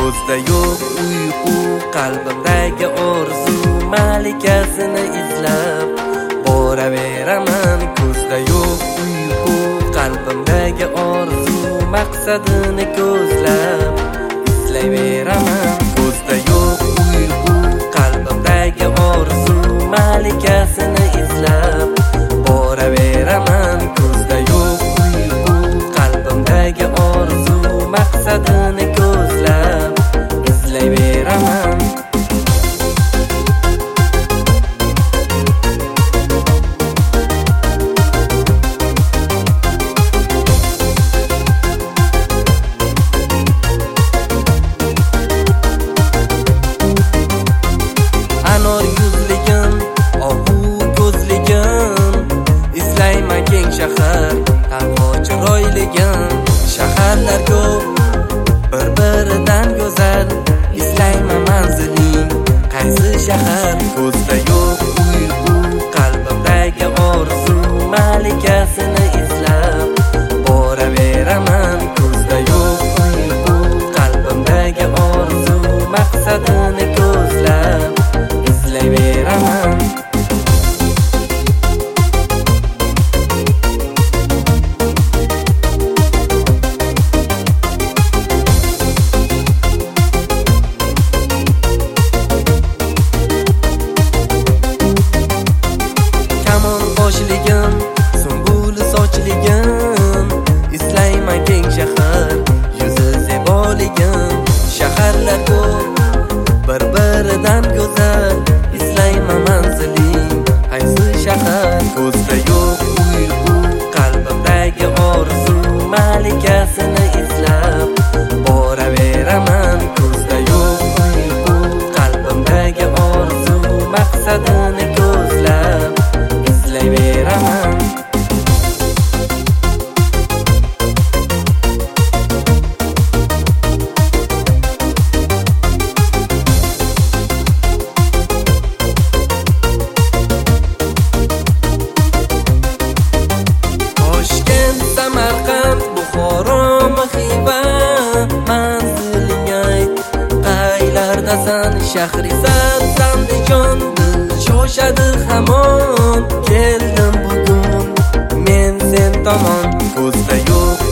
ko'zda yo'q uyqu, qalbimdagi orzu malikasini izlab boraveraman. Ko'zda yo'q uyqu, qalbimdagi orzu maqsadini ko'zlab izlayveraman. Ko'zda yo'q uyqu, qalbimdagi orzu malikasini izlab boraveraman. Ko'zda yo'q uyqu, qalbimdagi orzu maqsadini ko'zlab izlayveraman. Anor yuzligim, ohu ko'zligim, izlayman keng shahar, tanho chiroyligim. Shaharlar ko'p, bir-biridan go'zal, izlayman manziling qaysi shahar. Ko'zda yo'q uyqu, qalbimdagi orzu malikasini izlab boraveraman. Ko'zda yo'q uyqu, qalbimdagi orzu maqsadini ko'zlab izlayveraman. Boshligim, sumbul sochligim, izlayman keng shahar, yuzi zeboligim. Shaharlar ko'p, bir-biridan go'zal, izlayman manziling qaysi shahar. Ko'zda yo'q uyqu, qalbimdagi orzu malikasini izlab boraveraman. Ko'zda yo'q uyqu, qalbimdagi orzu maqsadini ko'zlab izlayveraman. Toshkent, Samarqand, Buxoro, Xiva, manziling ayt qaylardasan? Shahrisabz, Andijon, dil shoshadi hamon. Keldim bugun men sen tomon. Ko'zda yo'q